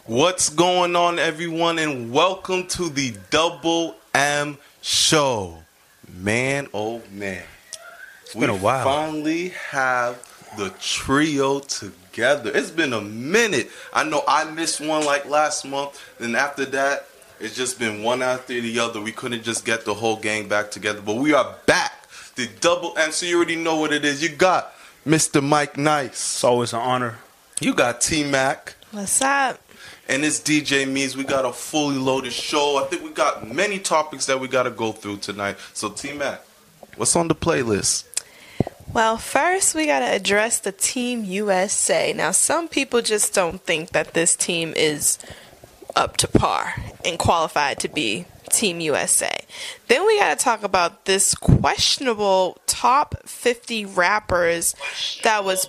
What's going on, everyone, and welcome to the Double M Show. Man, oh man. It's been a while. We finally have the trio together. It's been a minute. I know I missed one like last month. Then after that, it's just been one after the other. We couldn't just get the whole gang back together. But we are back. The Double M, so you already know what it is. You got Mr. Mike Nice. It's always an honor. You got T-Mac. What's up? And it's DJ Mees. We got a fully loaded show. I think we got many topics that we got to go through tonight. So, T-Mac, what's on the playlist? Well, first we got to address the Team USA. Now, some people just don't think that this team is up to par and qualified to be Team USA. Then we got to talk about this questionable top 50 rappers that was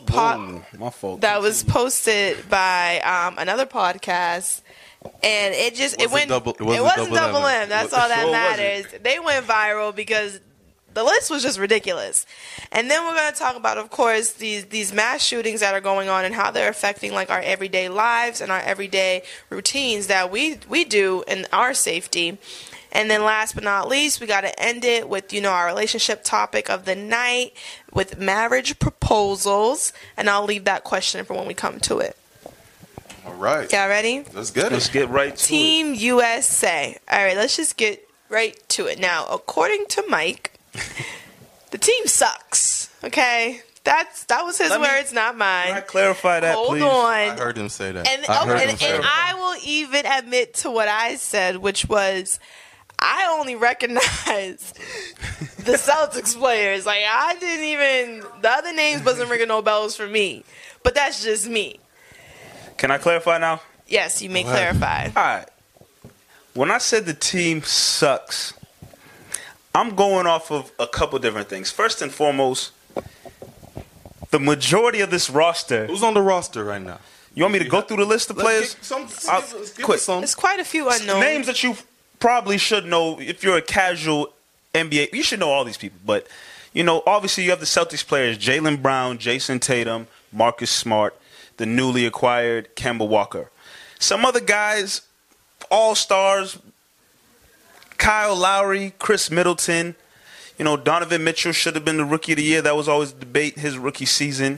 posted by another podcast, and it wasn't double M. That's all that matters. They went viral because the list was just ridiculous. And then we're going to talk about, of course, these mass shootings that are going on and how they're affecting like our everyday lives and our everyday routines that we do in our safety. And then last but not least, we got to end it with, our relationship topic of the night with marriage proposals. And I'll leave that question for when we come to it. All right. Y'all ready? Let's get right to Team USA. All right, let's just get right to it. Now, according to Mike, the team sucks. Okay? That was his words, not mine. Can I clarify that, please? Hold on. I heard him say that. And I will even admit to what I said, which was I only recognize the Celtics players. Like, the other names wasn't ringing no bells for me. But that's just me. Can I clarify now? Yes, you may clarify. All right. When I said the team sucks, I'm going off of a couple different things. First and foremost, the majority of this roster. Who's on the roster right now? You want me to go through the list of players? Quick. There's quite a few unknown names that you probably should know if you're a casual NBA. You should know all these people. But, obviously you have the Celtics players, Jaylen Brown, Jason Tatum, Marcus Smart, the newly acquired Kemba Walker. Some other guys, all-stars, Kyle Lowry, Chris Middleton. Donovan Mitchell should have been the Rookie of the Year. That was always the debate his rookie season.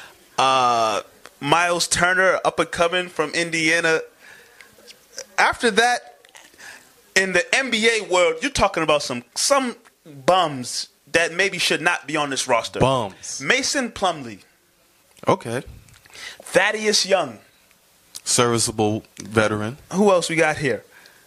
Miles Turner, up-and-coming from Indiana. After that, in the NBA world, you're talking about some bums that maybe should not be on this roster. Bums. Mason Plumlee. Okay. Thaddeus Young. Serviceable veteran. Who else we got here?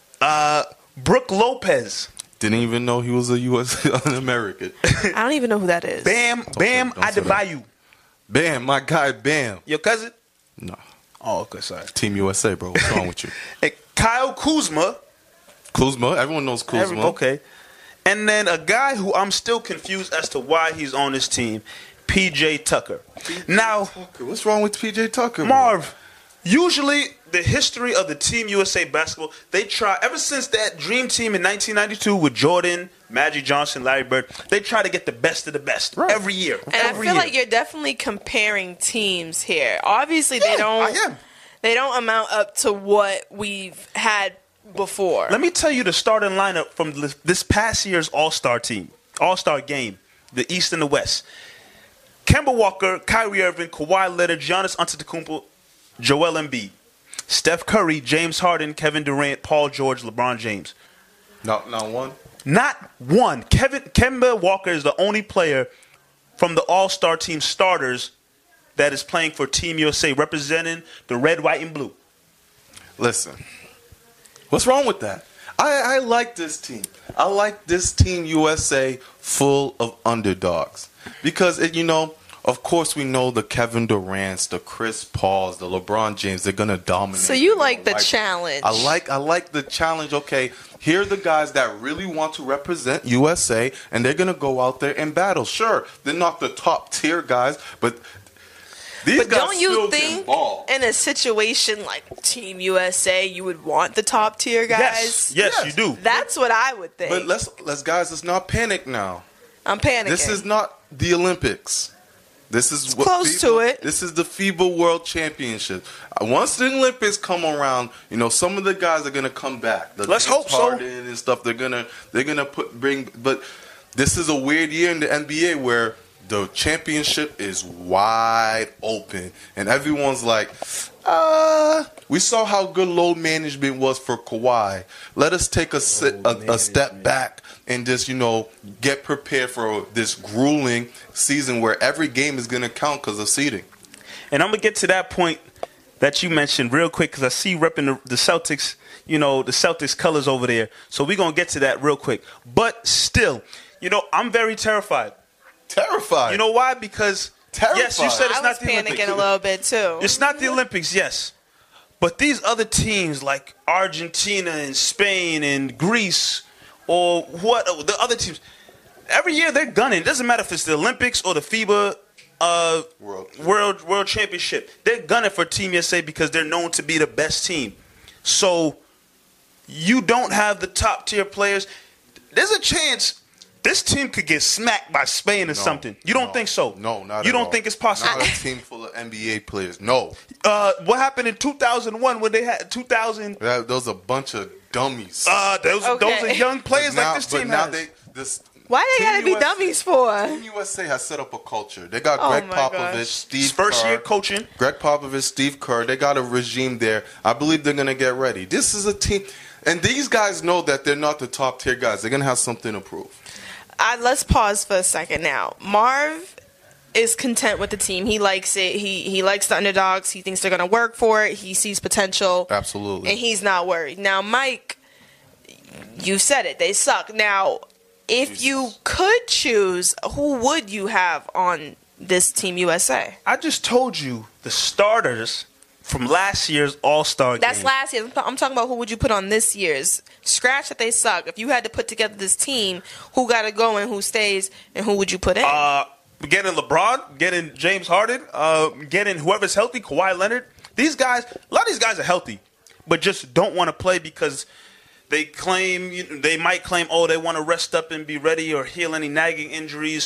Brooke Lopez. Didn't even know he was a U.S. American. I don't even know who that is. Bam Adebayo. Bam, my guy Bam. Your cousin? No. Oh, okay, sorry. Team USA, bro. What's wrong with you? Hey, Kyle Kuzma. Everyone knows Kuzma. Okay. And then a guy who I'm still confused as to why he's on this team, P.J. Tucker. Now, what's wrong with P.J. Tucker? Marv, usually the history of the Team USA basketball, they try, ever since that dream team in 1992 with Jordan, Magic Johnson, Larry Bird, they try to get the best of the best every year. And I feel like you're definitely comparing teams here. Obviously, they don't amount up to what we've had before. Let me tell you the starting lineup from this past year's All-Star team, All-Star game, the East and the West. Kemba Walker, Kyrie Irving, Kawhi Leonard, Giannis Antetokounmpo, Joel Embiid, Steph Curry, James Harden, Kevin Durant, Paul George, LeBron James. Not one? Not one. Kemba Walker is the only player from the All-Star team starters that is playing for Team USA, representing the red, white, and blue. Listen, what's wrong with that? I like this team. I like this Team USA full of underdogs. Because, of course we know the Kevin Durant's, the Chris Pauls, the LeBron James, they're going to dominate. So you like the challenge. I like the challenge. Okay, here are the guys that really want to represent USA, and they're going to go out there and battle. Sure, they're not the top tier guys, but these guys don't you still think can ball. In a situation like Team USA, you would want the top tier guys? Yes, you do. That's what I would think. But let's not panic now. I'm panicking. This is not the Olympics. This is what close to it. This is the FIBA World Championship. Once the Olympics come around, some of the guys are gonna come back. Let's hope so. And stuff. They're gonna bring. But this is a weird year in the NBA where the championship is wide open, and everyone's like, we saw how good load management was for Kawhi. Let us take a step back and just, get prepared for this grueling season where every game is going to count because of seeding. And I'm going to get to that point that you mentioned real quick because I see you repping the Celtics, the Celtics colors over there. So we're going to get to that real quick. But still, I'm very terrified. Terrified. You know why? Because, yes, you said it's not the Olympics. I was panicking a little bit, too. It's not the Olympics, yes. But these other teams like Argentina and Spain and Greece or what the other teams, every year they're gunning. It doesn't matter if it's the Olympics or the FIBA World Championship. They're gunning for Team USA because they're known to be the best team. So you don't have the top tier players. There's a chance this team could get smacked by Spain or something. You don't think so? No, not You at don't all. think it's possible? Not a team full of NBA players. No. What happened in 2001 when they had 2000? Those a bunch of dummies. Those are young players like this team has. Why they gotta be dummies for? Team USA has set up a culture. They got Greg Popovich, Steve Kerr. First year coaching. Greg Popovich, Steve Kerr. They got a regime there. I believe they're gonna get ready. This is a team, and these guys know that they're not the top tier guys. They're gonna have something to prove. Let's pause for a second now. Marv is content with the team. He likes it. He likes the underdogs. He thinks they're going to work for it. He sees potential. Absolutely. And he's not worried. Now, Mike, you said it. They suck. Now, if you could choose, who would you have on this Team USA? I just told you the starters from last year's All-Star game. That's last year. I'm talking about who would you put on this year's. Scratch that they suck. If you had to put together this team, who got to go and who stays, and who would you put in? Getting LeBron, getting James Harden, getting whoever's healthy, Kawhi Leonard. These guys, a lot of these guys are healthy, but just don't want to play because they might claim, they want to rest up and be ready or heal any nagging injuries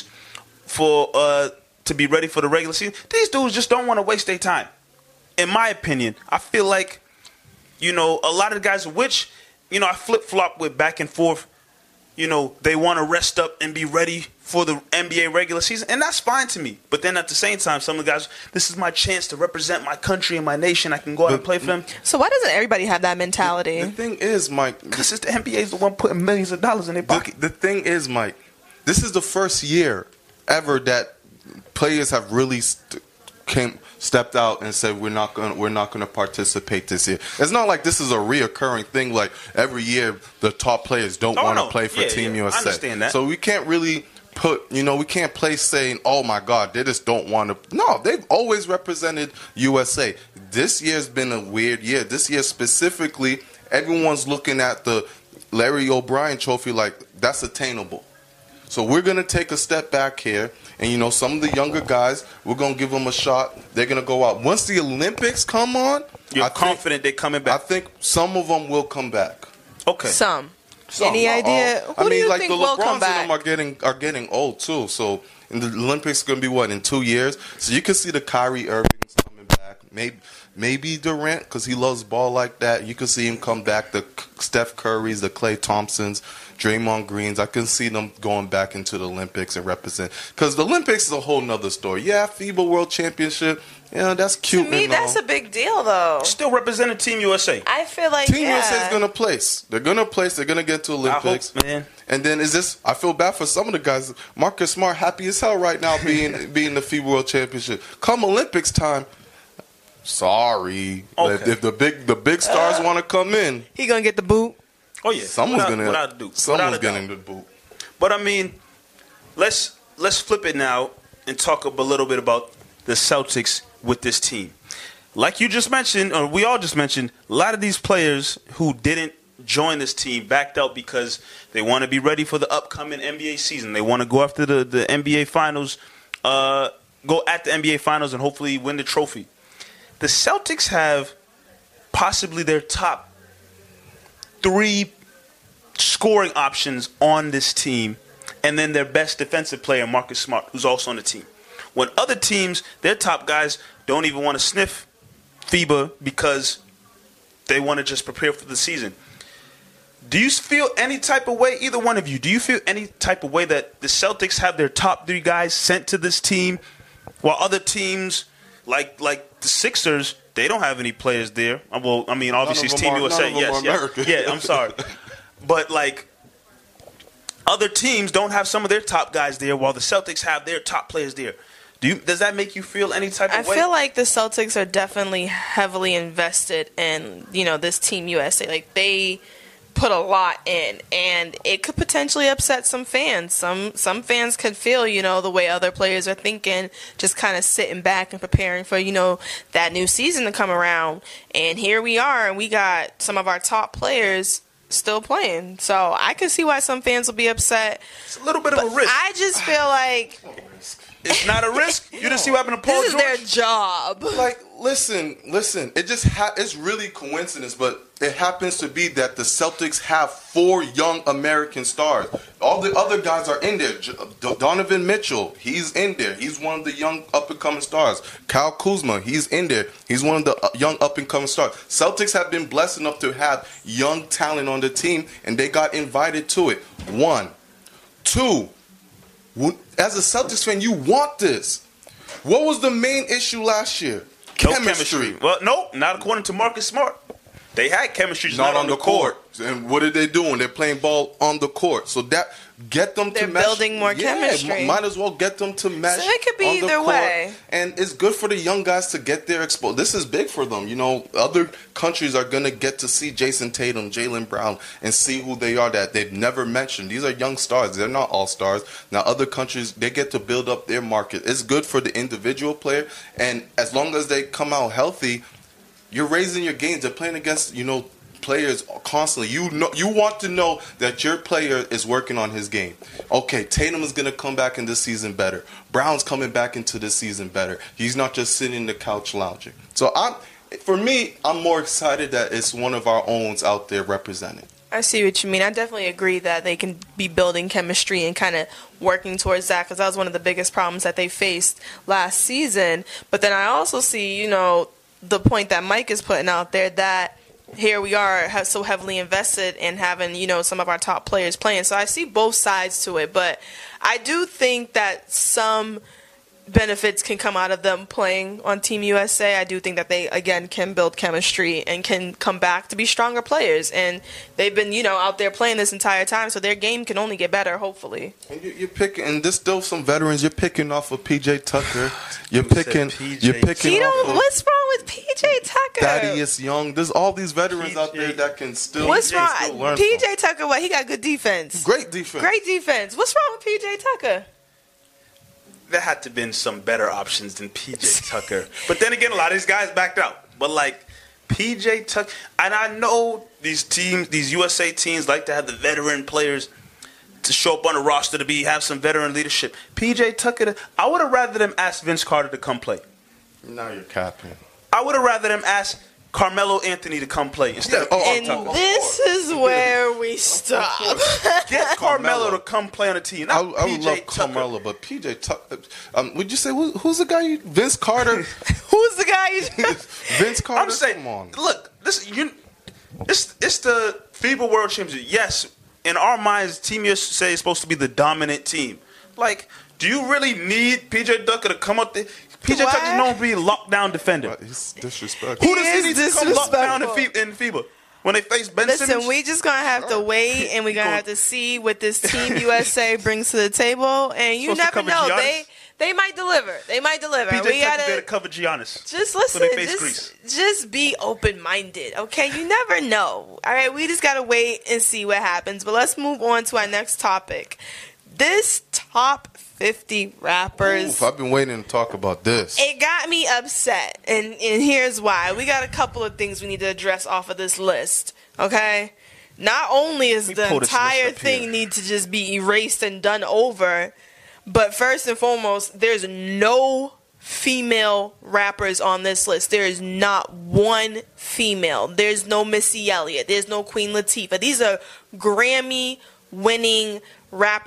to be ready for the regular season. These dudes just don't want to waste their time. In my opinion, I feel like, a lot of the guys, which, I flip-flop with back and forth, they want to rest up and be ready for the NBA regular season, and that's fine to me. But then at the same time, some of the guys, this is my chance to represent my country and my nation. I can go out and play for them. So why doesn't everybody have that mentality? The thing is, Mike, because the NBA is the one putting millions of dollars in their pocket. The thing is, Mike, this is the first year ever that players have really stepped out and said we're not going to participate this year. It's not like this is a reoccurring thing. Like every year, the top players don't want to play for Team USA. I understand that. So we can't really we can't play saying, oh my God, they just don't want to. No, they've always represented USA. This year's been a weird year. This year specifically, everyone's looking at the Larry O'Brien trophy like that's attainable. So we're going to take a step back here. And, some of the younger guys, we're going to give them a shot. They're going to go out. Once the Olympics come on, you're confident they're coming back? I think some of them will come back. Okay. Some. Any idea? Who do you think will come back? The LeBrons are getting old, too. So in the Olympics going to be, in 2 years? So you can see the Kyrie Irvings coming back. Maybe Durant, because he loves ball like that. You can see him come back. The Steph Currys, the Klay Thompsons, Draymond Greens. I can see them going back into the Olympics and represent. Because the Olympics is a whole nother story. Yeah, FIBA World Championship. Yeah, that's cute. To me, that's a big deal, though. Still representing Team USA. I feel like Team USA is going to place. They're going to place. They're going to get to Olympics. I hope, man. And then I feel bad for some of the guys. Marcus Smart, happy as hell right now being the FIBA World Championship. Come Olympics time. Sorry. Okay. If the big stars want to come in, he going to get the boot. Oh yeah, someone's getting the boot. But I mean, let's flip it now and talk a little bit about the Celtics with this team. Like you just mentioned, or we all just mentioned, a lot of these players who didn't join this team backed out because they want to be ready for the upcoming NBA season. They want to go after the NBA Finals, go at the NBA Finals and hopefully win the trophy. The Celtics have possibly their top 3 scoring options on this team, and then their best defensive player, Marcus Smart, who's also on the team. when other teams, their top guys, don't even want to sniff FIBA because they want to just prepare for the season. Do you feel any type of way, either one of you, do you feel any type of way that the Celtics have their top 3 guys sent to this team while other teams like the Sixers, they don't have any players there? Well, I mean, obviously it's Team USA. Yes. Yeah, I'm sorry. But, like, other teams don't have some of their top guys there while the Celtics have their top players there. Does that make you feel any type of way? I feel like the Celtics are definitely heavily invested in, this Team USA. Like, they put a lot in, and it could potentially upset some fans. Some fans could feel, the way other players are thinking, just kind of sitting back and preparing for, that new season to come around. And here we are, and we got some of our top players still playing. So I can see why some fans will be upset. It's a little bit of a risk. I just feel like it's not a risk. You didn't see what happened to Paul George? This is their job. Like, listen. It just it's really coincidence, but it happens to be that the Celtics have 4 young American stars. All the other guys are in there. Donovan Mitchell, he's in there. He's one of the young up-and-coming stars. Kyle Kuzma, he's in there. He's one of the young up-and-coming stars. Celtics have been blessed enough to have young talent on the team, and they got invited to it. 1. 2. As a Celtics fan, you want this. What was the main issue last year? Chemistry. Well, no, not according to Marcus Smart. They had chemistry, just not on the court. And what are they doing? They're playing ball on the court. So that get them to mesh. They're building more chemistry. Might as well get them to mesh. So it could be either way. And it's good for the young guys to get their exposure. This is big for them. Other countries are going to get to see Jason Tatum, Jaylen Brown, and see who they are that they've never mentioned. These are young stars. They're not all stars. Now, other countries, they get to build up their market. It's good for the individual player. And as long as they come out healthy, you're raising your games. They're playing against, players constantly. You want to know that your player is working on his game. Okay, Tatum is going to come back in this season better. Brown's coming back into this season better. He's not just sitting in the couch lounging. So I'm more excited that it's one of our owns out there representing. I see what you mean. I definitely agree that they can be building chemistry and kind of working towards that, because that was one of the biggest problems that they faced last season. But then I also see, the point that Mike is putting out there, that here we are so heavily invested in having, some of our top players playing. So I see both sides to it, but I do think that some benefits can come out of them playing on Team USA. I do think that they, again, can build chemistry and can come back to be stronger players. And they've been, out there playing this entire time, so their game can only get better, hopefully. And you're picking, and there's still some veterans. You're picking off of PJ Tucker. You're picking. What's wrong with PJ Tucker? Thaddeus Young. There's all these veterans out there that can still. What's wrong? Still learn PJ from. Tucker, what? He got good defense. Great defense. What's wrong with PJ Tucker? There had to have been some better options than PJ Tucker. But then again, a lot of these guys backed out. But like PJ Tucker, and I know these teams, these USA teams, like to have the veteran players to show up on the roster to have some veteran leadership. PJ Tucker, I would have rather them ask Vince Carter to come play. Now you're capping. I would have rather them ask Carmelo Anthony to come play instead of PJ Tucker. This is where we stop. Get Carmelo to come play on the team. I would love Carmelo, but PJ Tucker. Would you say who's the guy? Vince Carter. Who's the guy? Vince Carter. I'm saying, come on. Look, it's the FIBA World Championship. Yes, in our minds, Team USA is supposed to be the dominant team. Like, do you really need PJ Tucker to come up there? PJ Tucker's known to be a lockdown defender. He's disrespectful. Who does he need to come lockdown in FIBA? When they face Ben Simmons? Listen, we just going to have to wait, and we're going to have to see what this Team USA brings to the table. And you never know. They might deliver. PJ Tucker's there to cover Giannis. Just listen. Just be open-minded, okay? You never know. All right, we just got to wait and see what happens. But let's move on to our next topic. This top 50 rappers. Oof, I've been waiting to talk about this. It got me upset, and here's why. We got a couple of things we need to address off of this list, okay? Not only is the entire thing need to just be erased and done over, but first and foremost, there's no female rappers on this list. There is not one female. There's no Missy Elliott. There's no Queen Latifah. These are Grammy-winning rappers.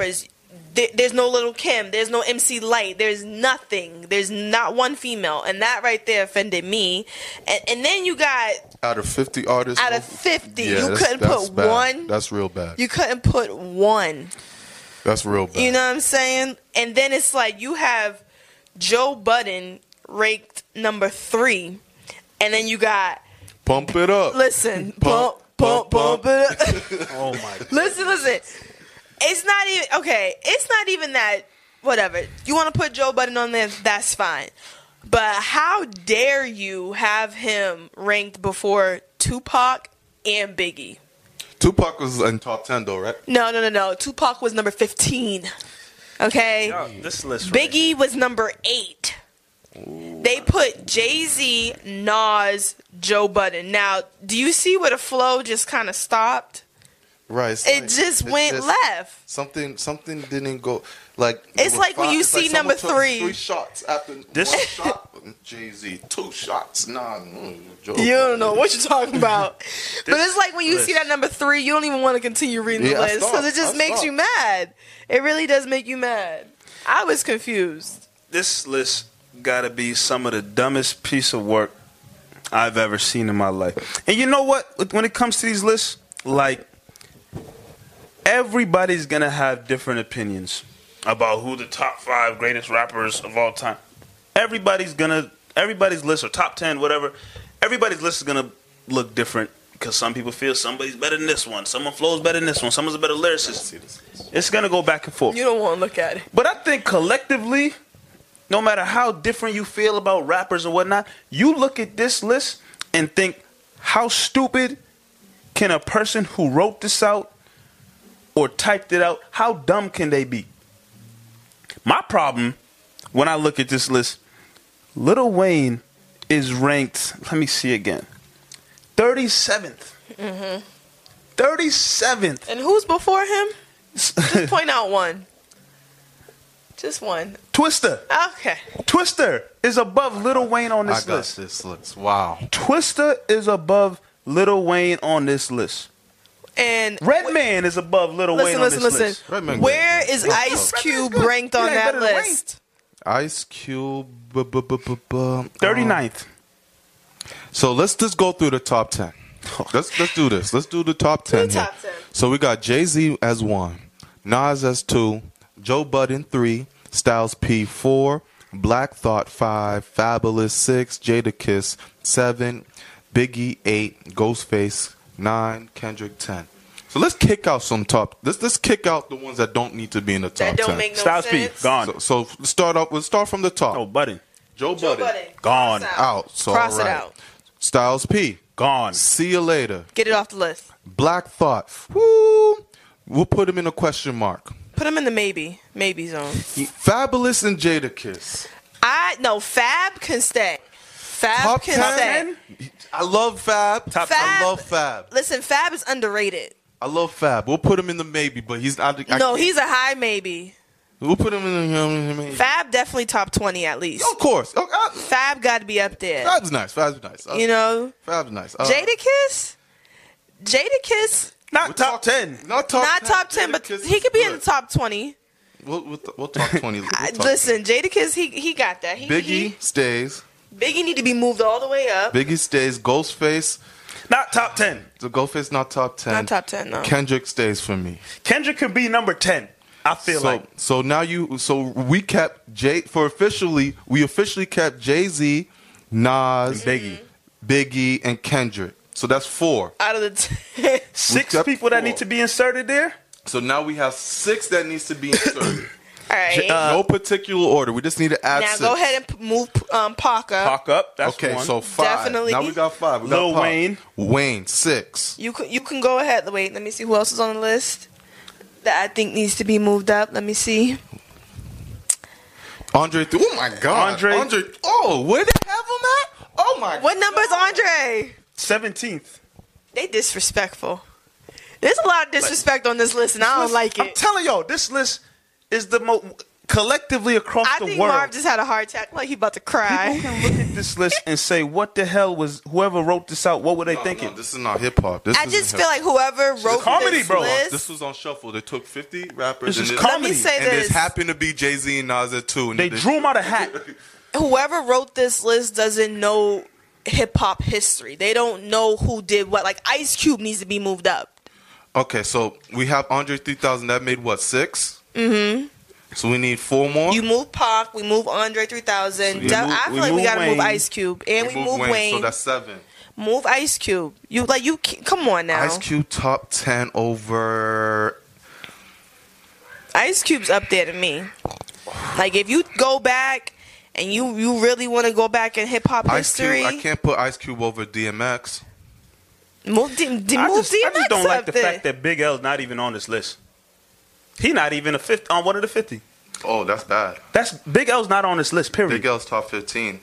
there's no Little Kim, there's no MC Light, there's nothing, there's not one female, and that right there offended me. And then you got out of 50 artists, out of 50, you couldn't put bad. one. That's real bad. You couldn't put one. That's real bad. You know what I'm saying? And then it's like you have Joe Budden ranked number 3, and then you got Pump It Up. Listen, pump it up. Oh my God. Listen. It's not even okay. It's not even that. Whatever. You want to put Joe Budden on there? That's fine. But how dare you have him ranked before Tupac and Biggie? Tupac was in top 10 though, right? No. Tupac was number 15. Okay. Yo, this list. Biggie was number 8. Ooh. They put Jay-Z, Nas, Joe Budden. Now, do you see where the flow just kind of stopped? Right. It just went left. Something didn't go like. It's like when you see number 3. 3 shots after this one shot. Jay-Z 2 shots. Joe you don't know what you're talking about. But it's like when you see that number 3, you don't even want to continue reading the list because it just makes you mad. It really does make you mad. I was confused. This list got to be some of the dumbest piece of work I've ever seen in my life. And you know what? When it comes to these lists, like, everybody's going to have different opinions about who the top 5 greatest rappers of all time. Everybody's list or top 10, whatever, everybody's list is going to look different because some people feel somebody's better than this one. Someone flows better than this one. Someone's a better lyricist. It's going to go back and forth. You don't want to look at it. But I think collectively, no matter how different you feel about rappers and whatnot, you look at this list and think, how stupid can a person who wrote this out or typed it out, how dumb can they be? My problem, when I look at this list, Lil Wayne is ranked, let me see again, 37th. Mm-hmm. 37th. And who's before him? Just point out one. Just one. Twista. Okay. Twista is above Lil Wayne on this list. This list. Wow. Twista is above Lil Wayne on this list. And Redman is above Lil Wayne on this list. Redman, where is Ice Cube ranked on that list? Ice Cube 39th. So let's just go through the top 10. Let's do this. Let's do the top 10 here. Top 10. So we got Jay-Z as 1, Nas as 2, Joe Budden 3, Styles P 4, Black Thought 5, Fabulous 6, Jadakiss 7, Biggie 8, Ghostface 9, Kendrick 10. So let's kick out some top. Let's kick out the ones that don't need to be in the top 10. That don't make no Styles sense. P gone. So let's start from the top. Oh, Budden. Joe Budden gone. Out. So Cross right. it out. Styles P gone. See you later. Get it off the list. Black Thought. Woo. We'll put him in a question mark. Put him in the maybe zone. Fabulous and Jadakiss. Fab can stay. Fab top can 10? stay. I love Fab. I love Fab. Listen, Fab is underrated. I love Fab. We'll put him in the maybe, but he's not. He's a high maybe. We'll put him in the maybe. Fab definitely top 20 at least. Of course. Fab got to be up there. Fab's nice. Fab's nice. Fab's nice. Jadakiss. Not top 10. Not top 10, but he could be in the top 20. We'll talk 20. Listen, Jadakiss, he got that. Biggie stays. Biggie need to be moved all the way up. Biggie stays. Ghostface. Not top 10. So Ghostface not top 10. Not top 10, no. Kendrick stays for me. Kendrick could be number 10. I feel like. So now we kept we officially kept Jay-Z, Nas, Biggie, and Kendrick. So that's 4. Out of the 6 people that need to be inserted there? So now we have 6 that needs to be inserted. All right. No particular order. We just need to add 6. Now go ahead and move Pac up. Pac up. That's okay, one. so 5. Definitely. Now we got 5. Lil Wayne. Wayne, 6. You can go ahead. Wait, let me see who else is on the list that I think needs to be moved up. Let me see. Andre. Oh my God. Andre. Oh, where they have him at? Oh my God. What number is Andre? 17th. They disrespectful. There's a lot of disrespect on this list, and I don't like it. I'm telling y'all, this list is the most. collectively across the world. I think Marv just had a heart attack, like he about to cry. People can look at this list and say, "What the hell was whoever wrote this out? What were they thinking?" No, this is not hip hop. I just feel like whoever wrote this list. This was on shuffle. They took 50 rappers. This is comedy. Let me say and this. this happened to be Jay-Z and Nas too. They drew them out of hat. Whoever wrote this list doesn't know hip hop history. They don't know who did what. Like Ice Cube needs to be moved up. Okay, so we have Andre 3000. That made what, 6? Mm-hmm. So we need 4 more. You move Pac, we move Andre 3000. So I feel like we gotta move Ice Cube, and we move Wayne. So that's 7. Move Ice Cube. Come on now. Ice Cube top 10 over. Ice Cube's up there to me. Like if you go back and you really want to go back in hip hop history, I can't put Ice Cube over DMX. Move DMX. I just don't like the there. fact that Big L's not even on this list. He not even on one of the 50. Oh, that's bad. Big L's not on this list. Period. Big L's top 15.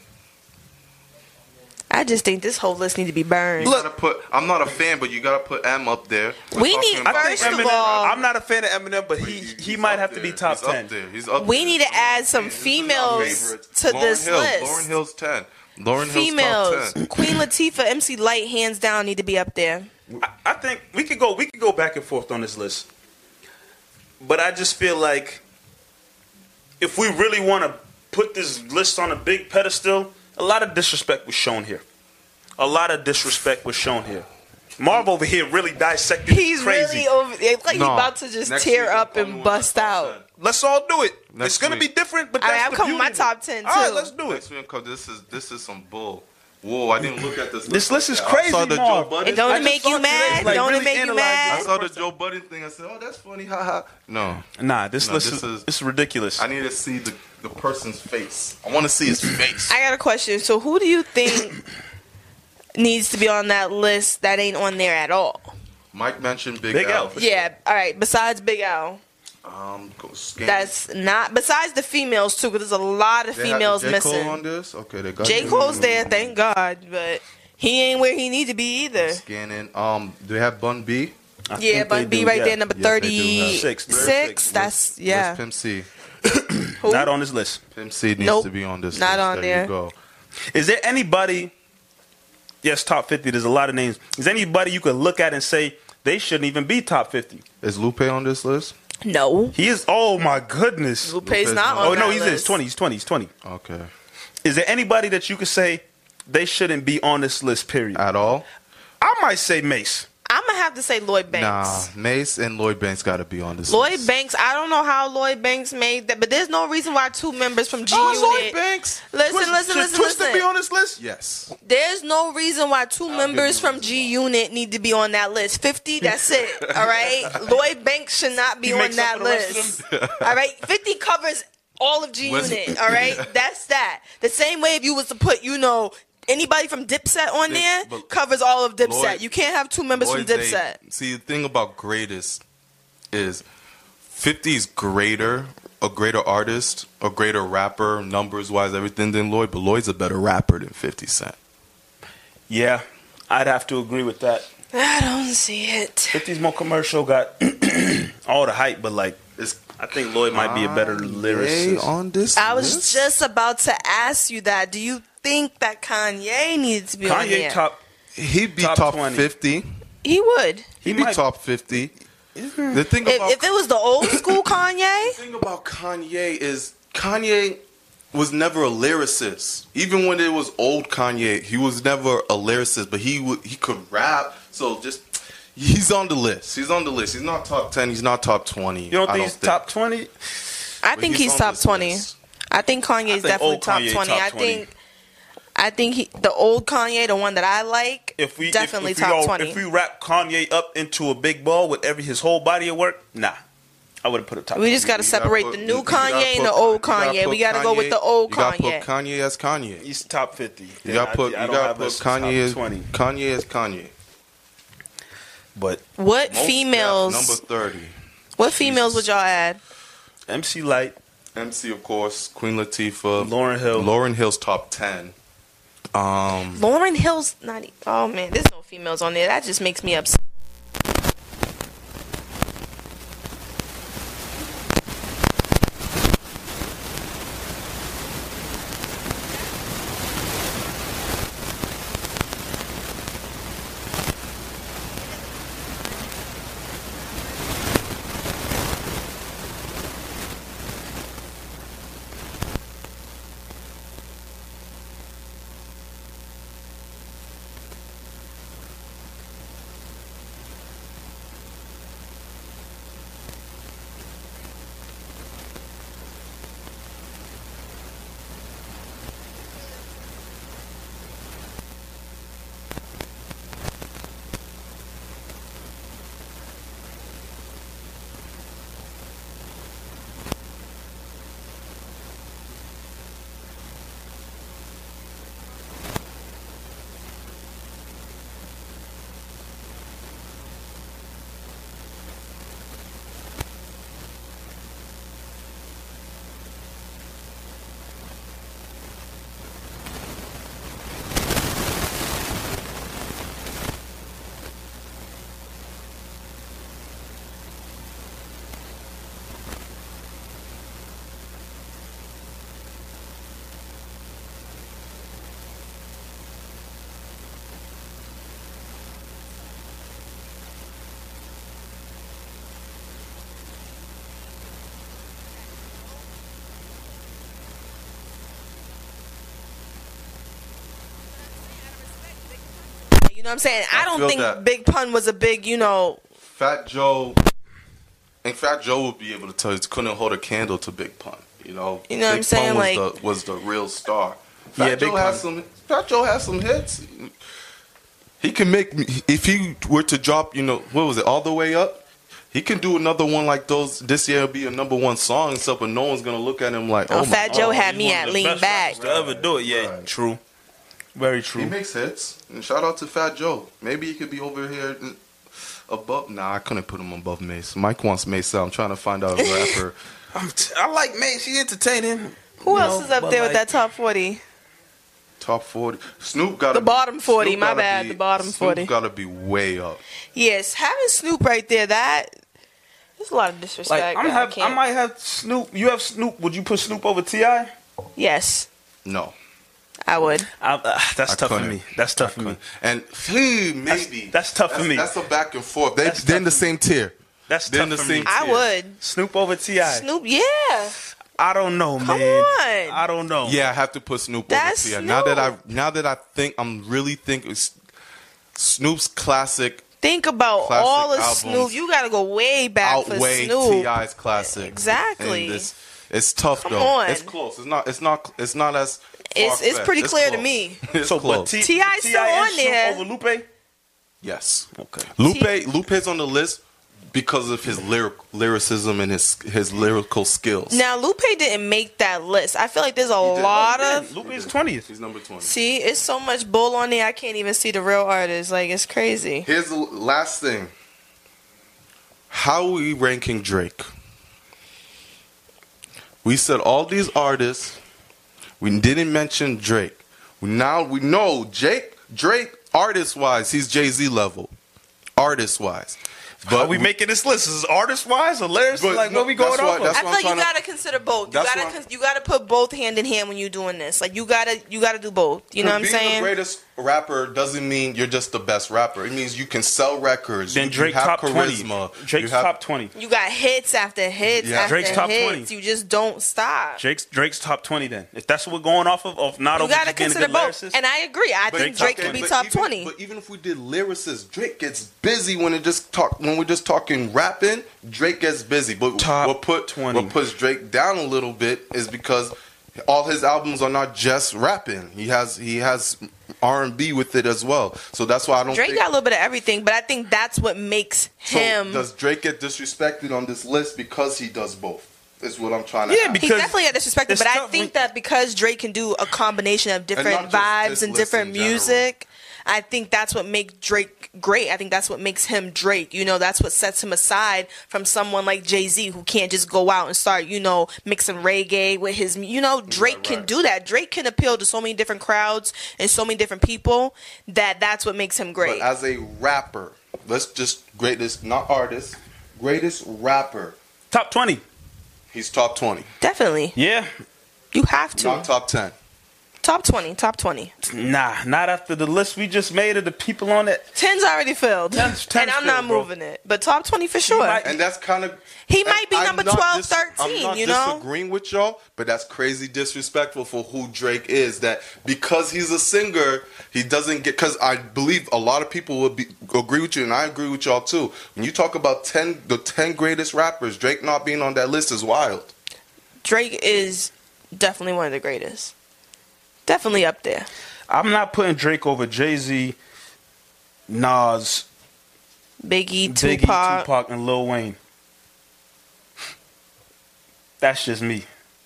I just think this whole list need to be burned. I'm not a fan, but you gotta put M up there. First of all, I'm not a fan of Eminem, but he might have to be top 10. He's up there. We need to add some females to this list. Lauryn Hill's 10. Lauryn Females. Hill's top 10. Queen Latifah, MC Light, hands down, need to be up there. I think we could go back and forth on this list, but I just feel like if we really want to put this list on a big pedestal, a lot of disrespect was shown here. Marv over here really dissected. He's crazy. really over. It's like he's about to just tear up and bust out. Let's all do it. It's gonna be different, but that's I'm coming my top 10 too. All right, let's do it. This is some bull. Whoa, I didn't look at this list. This list is crazy, Marv. Don't it make you mad? Don't it make you mad? I saw the Joe Budden thing. I said, "Oh, that's funny, haha." No, this list is ridiculous. I need to see the person's face. I want to see his face. I got a question. So, who do you think needs to be on that list that ain't on there at all? Mike mentioned Big L. L. Yeah. All right. Besides Big L. That's not besides the females too, because there's a lot of females missing. J. Cole on this? Okay, they got J. Cole's there, thank God, but he ain't where he need to be either. Scanning. Do they have Bun B? Yeah, Bun B right there, number 36. 36. That's Where's Pimp C? Not on this list. Pimp C needs to be on this list. Not on there. You go. Is there anybody? Yes, top 50. There's a lot of names. Is there anybody you could look at and say they shouldn't even be top 50? Is Lupe on this list? No. He is. Oh my goodness. Lupe's not on that list. He's 20. He's 20. Okay. Is there anybody that you could say they shouldn't be on this list, period? At all? I might say Mace. I'm going to have to say Lloyd Banks. Nah, Mace and Lloyd Banks got to be on this Lloyd list. Banks, I don't know how Lloyd Banks made that, but there's no reason why 2 members from G Unit. Lloyd Banks. Listen. Twisted be on this list? Yes. There's no reason why 2 members from G Unit need to be on that list. 50, that's it. All right? Lloyd Banks should not be on that list. All right? 50 covers all of G Unit. All right? That's that. The same way if you was to put, anybody from Dipset on there covers all of Dipset. You can't have 2 members from Dipset. See, the thing about greatest is 50's greater, a greater artist, a greater rapper, numbers-wise, everything than Lloyd, but Lloyd's a better rapper than 50 Cent. Yeah, I'd have to agree with that. I don't see it. 50's more commercial, got all the hype, but I think Lloyd might be a better lyricist. On this I was just about to ask you that. Do you think that Kanye needs to be on there? He'd be top 50. He would. He'd be top 50. The thing about if it was the old school Kanye. The thing about Kanye is Kanye was never a lyricist. Even when it was old Kanye, he was never a lyricist, but he could rap. So he's on the list. He's not top 10. He's not top 20. You don't think he's top 20? I think he's top 20. I think Kanye's definitely top 20. I think the old Kanye, the one that I like, definitely top 20. If we wrap Kanye up into a big ball with his whole body of work, nah. I wouldn't put it top 20. We just got to separate the new Kanye and the old Kanye. We got to go with the old Kanye. You got to put Kanye as Kanye. He's top 50. You got to put Kanye as 20. Kanye as Kanye. But what females? Number 30. What females would y'all add? MC Light. MC, of course. Queen Latifah. Lauryn Hill. Lauryn Hill's top 10. Lauryn Hill's not. Oh man, there's no females on there. That just makes me upset. know what I'm saying? I don't think Big Pun was a big, Fat Joe. And Fat Joe would be able to tell you couldn't hold a candle to Big Pun. You know what I'm saying? Big Pun was the real star. Fat Joe has some hits. He can make, if he were to drop, what was it, All the Way Up? He can do another one like those. This year will be a #1 song and stuff, but no one's gonna look at him like, oh, Fat Joe had me at Lean Back. To ever do it, yeah, right. True, very true. He makes hits, and shout out to Fat Joe. Maybe he could be over here above. Nah, I couldn't put him above Mace. Mike wants Mace out. I'm trying to find out a rapper. I like Mace. He entertaining. Who else is up there with that top 40? Top 40. Snoop got the bottom 40. My bad. The bottom 40. Snoop got to be way up. Yes, having Snoop right there, there's a lot of disrespect. Like, I might have Snoop. You have Snoop. Would you put Snoop over T.I.? Yes. No. I would. That's tough for me. That's tough for me. And maybe that's tough for me. That's a back and forth. They're in the same tier. That's tough for me. I would. Snoop over T.I. Snoop, yeah. I don't know, Come man. on. I don't know. Yeah, I have to put Snoop over T.I. Now that I think, I'm really thinking Snoop's classic. Think about all of Snoop. You got to go way back for Snoop. T.I.'s classic. Exactly. It's tough though. On. It's close. It's not as. It's pretty clear to me. It's so close. T.I. still on there. Over Lupe? Yes. Okay. Lupe's on the list because of his lyricism and his lyrical skills. Now Lupe didn't make that list. I feel like there's a lot of. Lupe is 20th. He's number 20. See, it's so much bull on there. I can't even see the real artist. Like, it's crazy. Here's the last thing. How are we ranking Drake? We said all these artists. We didn't mention Drake. Now we know Drake artist-wise, he's Jay-Z level. Artist-wise. But are we making this list? Is artist-wise or lyrics? Like, what are we going off of? I feel like you gotta consider both. You gotta put both hand in hand when you're doing this. Like, you gotta do both. You know what I'm saying? Being the greatest rapper doesn't mean you're just the best rapper. It means you can sell records. Then Drake top charisma. 20. Drake's top 20. You got hits after hits after Drake's top 20. You just don't stop. Drake's top 20 then. If that's what we're going off of not over. You gotta consider both. And I agree. I think Drake can be top 20. But even if we did lyricists, Drake gets busy when we're just talking rapping. Drake gets busy. But what puts Drake down a little bit is because all his albums are not just rapping. He has R&B with it as well. So that's why I don't Drake got a little bit of everything, but I think that's what makes him. Does Drake get disrespected on this list because he does both? Is what I'm trying to ask. He definitely got disrespected, but I think that because Drake can do a combination of different vibes and different music, I think that's what makes Drake great. I think that's what makes him Drake. That's what sets him aside from someone like Jay-Z who can't just go out and start, mixing reggae with his, Drake can do that. Drake can appeal to so many different crowds and so many different people that's what makes him great. But as a rapper, let's just greatest, not artist, greatest rapper. Top 20. He's top 20. Definitely. Yeah. You have to. Not top 10. Top 20. Nah, not after the list we just made of the people on it. 10's already filled. 10's and I'm not moving it. But top 20 for sure. And that's kind of... He might be number 12, 13, I'm not disagreeing with y'all, but that's crazy disrespectful for who Drake is. That because he's a singer, he doesn't get... Because I believe a lot of people would agree with you, and I agree with y'all too. When you talk about the 10 greatest rappers, Drake not being on that list is wild. Drake is definitely one of the greatest. Definitely up there. I'm not putting Drake over Jay-Z, Nas, Biggie, Tupac, and Lil Wayne. That's just me.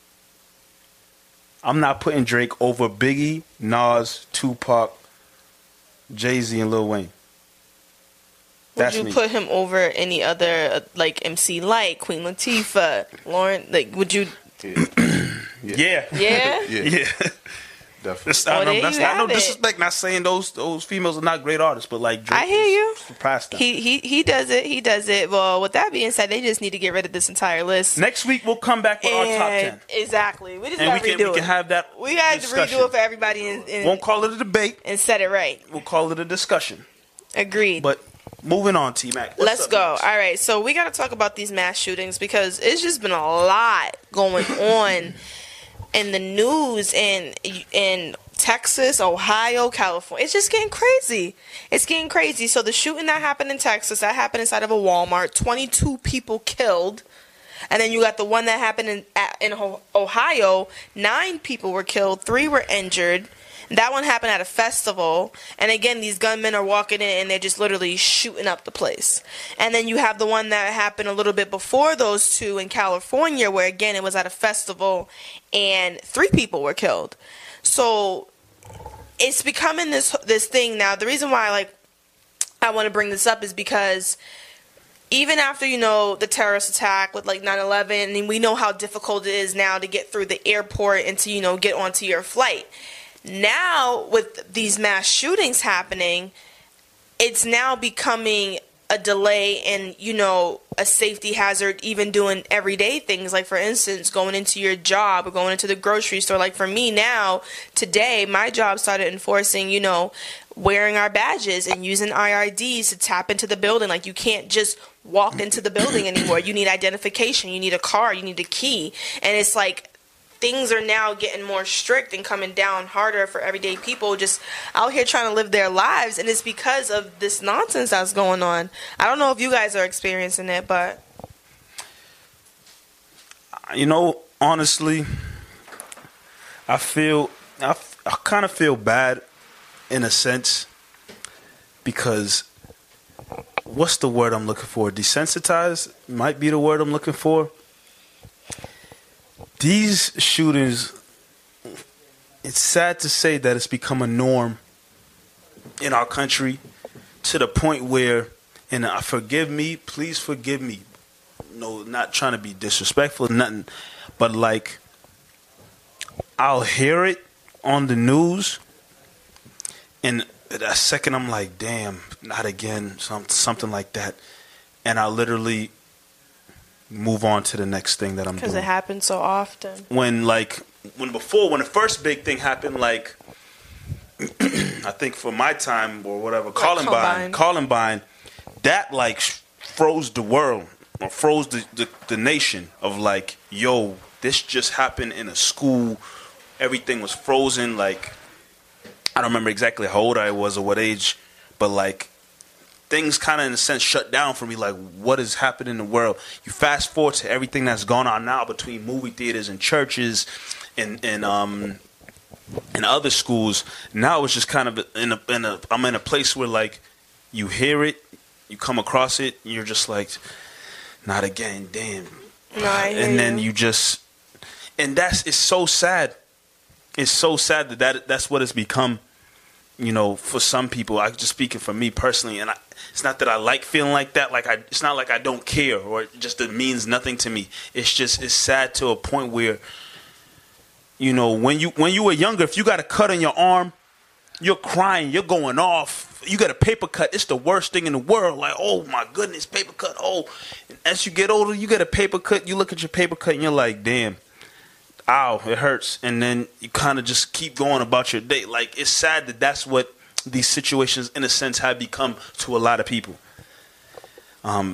I'm not putting Drake over Biggie, Nas, Tupac, Jay-Z, and Lil Wayne. Would you put him over any other like MC Light, Queen Latifah, Lauren? Like, would you? Yeah. Yeah. Definitely. That's no disrespect. Not saying those females are not great artists, but like Drake, I hear you. Surpassed them. He does it. He does it. Well, with that being said, they just need to get rid of this entire list. Next week we'll come back with our top 10. Exactly. We just gotta redo it. We can have that. We got to redo it for everybody. And won't call it a debate and set it right. We'll call it a discussion. Agreed. But moving on, T-Mac. Let's go. Next? All right. So we got to talk about these mass shootings because it's just been a lot going on in the news and Texas, Ohio, California. It's just getting crazy. It's getting crazy. So the shooting that happened in Texas, that happened inside of a Walmart. 22 people killed. And then you got the one that happened in Ohio. 9 people were killed. 3 were injured. That one happened at a festival. And again, these gunmen are walking in and they're just literally shooting up the place. And then you have the one that happened a little bit before those 2 in California, where again, it was at a festival and 3 people were killed. So it's becoming this thing now. The reason why I want to bring this up is because even after, the terrorist attack with 9/11, and we know how difficult it is now to get through the airport and to, get onto your flight. Now, with these mass shootings happening, it's now becoming a delay and, a safety hazard, even doing everyday things. Like, for instance, going into your job or going into the grocery store. Like, for me now, today, my job started enforcing, wearing our badges and using our IDs to tap into the building. Like, you can't just walk into the building anymore. You need identification. You need a card. You need a key. And it's like, things are now getting more strict and coming down harder for everyday people just out here trying to live their lives, and it's because of this nonsense that's going on. I don't know if you guys are experiencing it, but honestly, I kind of feel bad in a sense, because what's the word I'm looking for? Desensitized might be the word I'm looking for. These shootings, it's sad to say that it's become a norm in our country, to the point where, and please forgive me, not trying to be disrespectful, nothing, but I'll hear it on the news, and a second I'm like, damn, not again, something like that, and I'll literally move on to the next thing that I'm doing. Because it happens so often. When the first big thing happened, I think for my time or whatever, Columbine, that froze the world, or froze the nation of yo, this just happened in a school. Everything was frozen. I don't remember exactly how old I was or what age, but things kind of in a sense shut down for me. What is happening in the world? You fast forward to everything that's going on now between movie theaters and churches and other schools. Now it's just kind of I'm in a place where you hear it, you come across it, and you're just not again, damn. No, and then you just, and it's so sad. It's so sad that's what it's become. For some people, I'm just speaking for me personally, and it's not that I like feeling like that. It's not like I don't care, or it means nothing to me. It's sad to a point where, when you were younger, if you got a cut on your arm, you're crying, you're going off. You got a paper cut, it's the worst thing in the world. Oh my goodness, paper cut. Oh, and as you get older, you get a paper cut. You look at your paper cut, and you're like, damn. Ow, it hurts, and then you kind of just keep going about your day. It's sad that's what these situations, in a sense, have become to a lot of people. And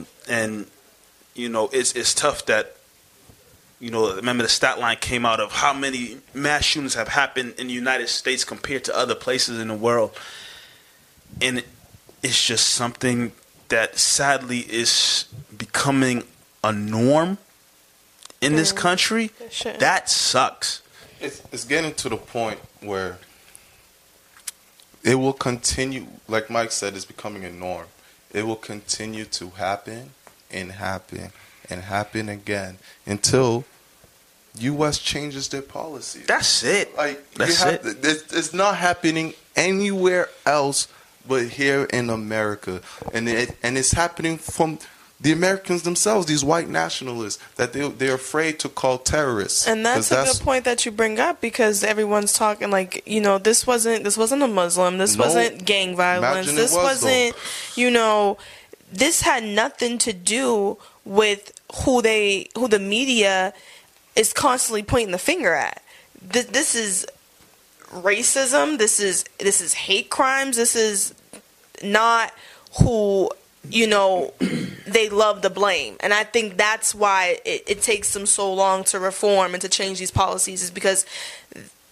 it's tough that remember the stat line came out of how many mass shootings have happened in the United States compared to other places in the world, and it's just something that sadly is becoming a norm in this country. That sucks. It's getting to the point where it will continue, like Mike said, it's becoming a norm. It will continue to happen and happen and happen again until U.S. changes their policies. That's it. It's not happening anywhere else but here in America, and it's happening from the Americans themselves, these white nationalists, that they're afraid to call terrorists. And that's a good point that you bring up, because everyone's talking this wasn't a Muslim, this wasn't gang violence, this wasn't, this had nothing to do with who the media is constantly pointing the finger at. This is racism. This is hate crimes. This is not who they love to blame. And I think that's why it takes them so long to reform and to change these policies, is because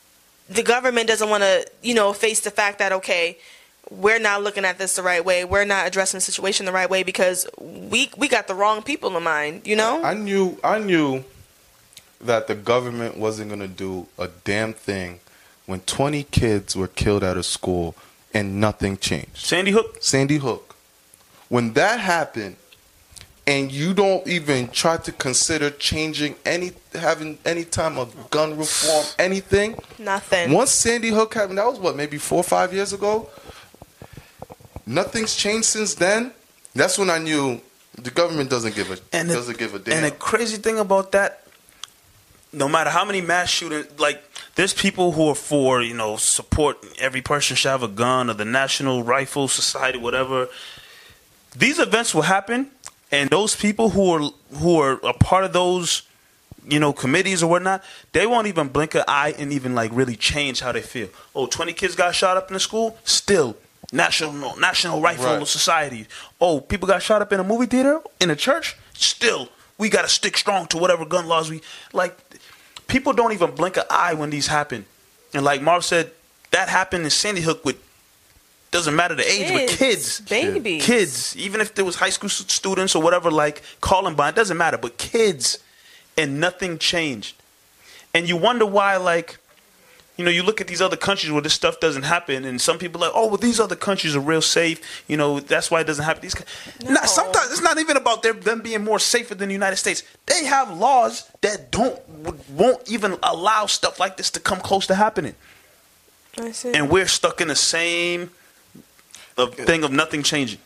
the government doesn't want to, face the fact that, okay, we're not looking at this the right way. We're not addressing the situation the right way because we got the wrong people in mind, I knew that the government wasn't going to do a damn thing when 20 kids were killed at a school and nothing changed. Sandy Hook. When that happened, and you don't even try to consider having any time of gun reform, anything. Nothing. Once Sandy Hook happened, that was maybe 4 or 5 years ago. Nothing's changed since then. That's when I knew the government doesn't give a damn. And the crazy thing about that, no matter how many mass shootings, there's people who are for, support every person should have a gun, or the National Rifle Society, whatever. These events will happen. And those people who are a part of those, committees or whatnot, they won't even blink an eye and even really change how they feel. 20 kids got shot up in the school? Still, National Rifle Society. People got shot up in a movie theater, in a church? Still, we got to stick strong to whatever gun laws we like. People don't even blink an eye when these happen. And like Marv said, that happened in Sandy Hook with, doesn't matter the age, but kids. Babies. Kids. Even if there was high school students or whatever, Columbine, it doesn't matter. But kids. And nothing changed. And you wonder why, you look at these other countries where this stuff doesn't happen, and some people are like, these other countries are real safe. That's why it doesn't happen. Sometimes it's not even about them being more safer than the United States. They have laws that won't even allow stuff like this to come close to happening. I see. And we're stuck in the same thing of nothing changing.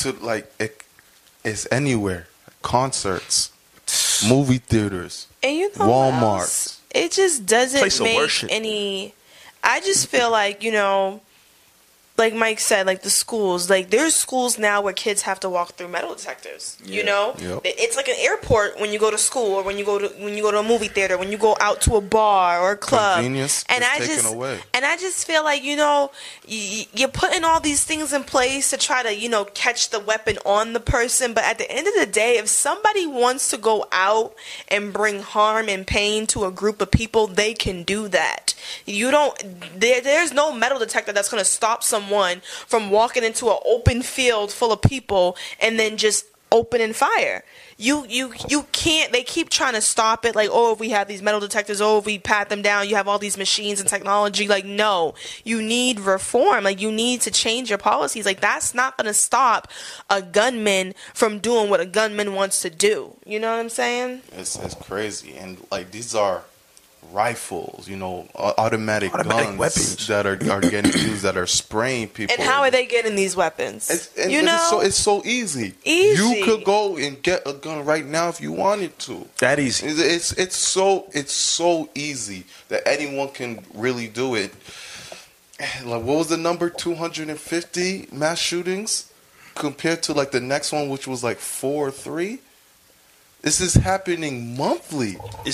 It's anywhere. Concerts, movie theaters, and Walmart. It just doesn't make any. I just feel like, like Mike said, the schools, there's schools now where kids have to walk through metal detectors. Yep. It's like an airport when you go to school, or when you go to a movie theater, when you go out to a bar or a club. Convenience and taken away. And I just feel like, you're putting all these things in place to try to, catch the weapon on the person. But at the end of the day, if somebody wants to go out and bring harm and pain to a group of people, they can do that. There's no metal detector that's going to stop someone from walking into an open field full of people and then just opening fire. You can't. They keep trying to stop it. If we have these metal detectors, if we pat them down, you have all these machines and technology. No, you need reform. You need to change your policies. That's not going to stop a gunman from doing what a gunman wants to do. You know what I'm saying? It's crazy. And these are rifles, automatic guns weapons that are getting used, that are spraying people. And how are they getting these weapons? It's so easy. You could go and get a gun right now if you wanted to. That easy. It's so easy that anyone can really do it. What was the number? 250 mass shootings compared to the next one, which was 4 or 3. This is happening monthly.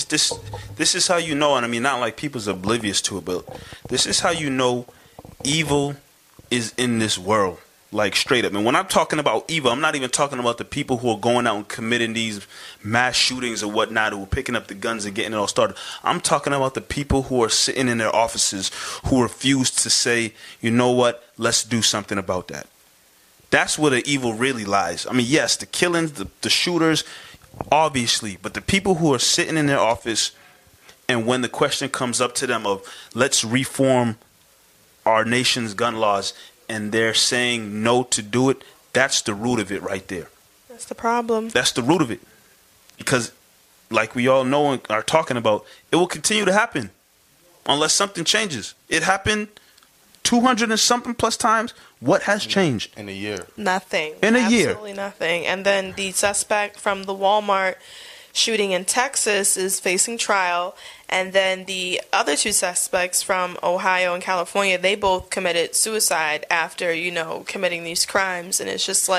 This is how you know, and I mean, not like people's oblivious to it, but this is how you know evil is in this world, straight up. And when I'm talking about evil, I'm not even talking about the people who are going out and committing these mass shootings or whatnot, who are picking up the guns and getting it all started. I'm talking about the people who are sitting in their offices who refuse to say, you know what, let's do something about that. That's where the evil really lies. I mean, yes, the killings, the shooters, obviously, but the people who are sitting in their office, and when the question comes up to them of let's reform our nation's gun laws, and they're saying no to do it, that's the root of it right there. That's the problem. That's the root of it. Because like we all know and are talking about, it will continue to happen unless something changes. It happened 200 and something plus times. What has changed? In a year. Nothing. In a year. Absolutely nothing. And then the suspect from the Walmart shooting in Texas is facing trial. And then the other 2 suspects from Ohio and California, they both committed suicide after, committing these crimes. And it's just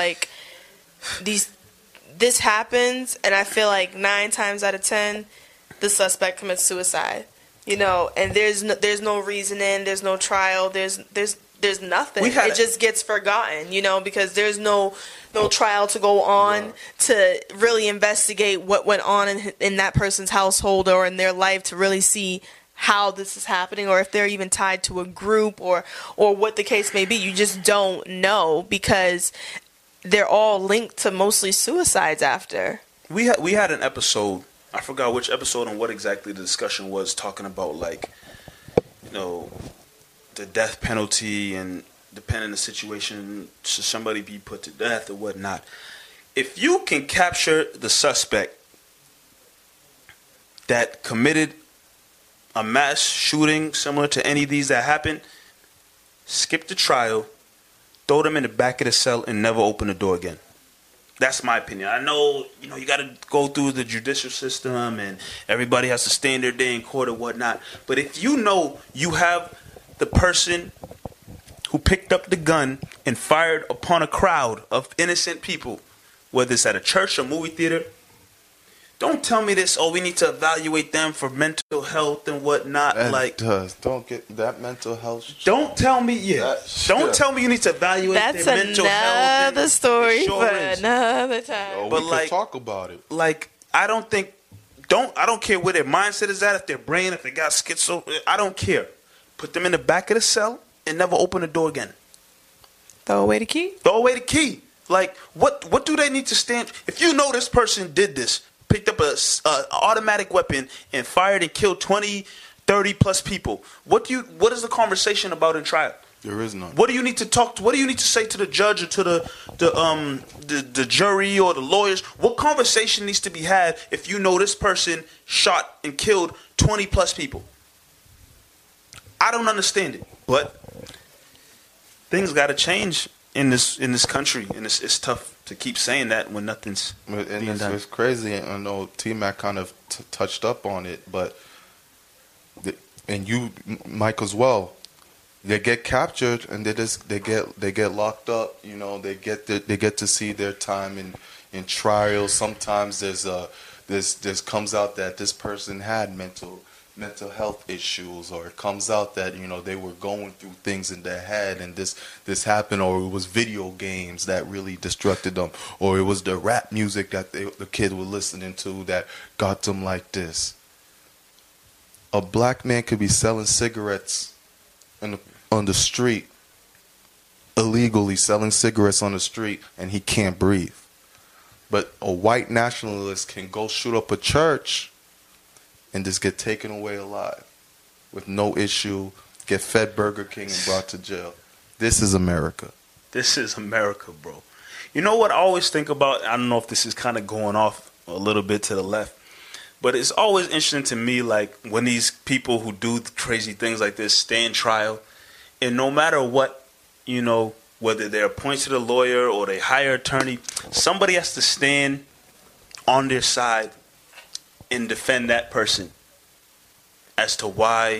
this happens, and I feel 9 times out of 10, the suspect commits suicide. And there's no reasoning, there's no trial, there's nothing. It just gets forgotten, because there's no trial to go on to really investigate what went on in that person's household or in their life to really see how this is happening, or if they're even tied to a group, or what the case may be. You just don't know, because they're all linked to mostly suicides after. We had an episode, I forgot which episode and what exactly the discussion was, talking about, like, you know, the death penalty, and depending on the situation, should somebody be put to death or whatnot. If you can capture the suspect that committed a mass shooting similar to any of these that happened, skip the trial, throw them in the back of the cell, and never open the door again. That's my opinion. I know, you got to go through the judicial system, and everybody has to stay in their day in court or whatnot. But if you know you have the person who picked up the gun and fired upon a crowd of innocent people, whether it's at a church or movie theater, don't tell me this, we need to evaluate them for mental health and whatnot. Don't get that mental health. Don't tell me, don't tell me you need to evaluate their mental health. That's another story for another time. But we can talk about it. Like, I don't care where their mindset is at, if their brain, if they got schizo, I don't care. Put them in the back of the cell and never open the door again. Throw away the key. Like, what do they need to stand? If you know this person did this, picked up a automatic weapon and fired and killed 20, 30 plus people, what is the conversation about in trial? There is none. What do you need to talk to? What do you need to say to the judge or to the jury or the lawyers? What conversation needs to be had if you know this person shot and killed 20 plus people? I don't understand it, but things got to change in this country, and it's tough to keep saying that when nothing's being done. It's crazy. I know T-Mac kind of touched up on it, but and you, Mike, as well. They get captured and they get locked up. They get to see their time in trials. Sometimes there's comes out that this person had mental health issues, or it comes out that they were going through things in their head and this happened, or it was video games that really destructed them, or it was the rap music that the kid was listening to that got them like this. A black man could be selling cigarettes on the street, illegally selling cigarettes on the street, and he can't breathe. But a white nationalist can go shoot up a church and just get taken away alive with no issue, get fed Burger King and brought to jail. This is America. This is America, bro. You know what I always think about? I don't know if this is kind of going off a little bit to the left, but it's always interesting to me, like, when these people who do crazy things like this stand trial, and no matter what, whether they're appointed a lawyer or they hire an attorney, somebody has to stand on their side and defend that person as to why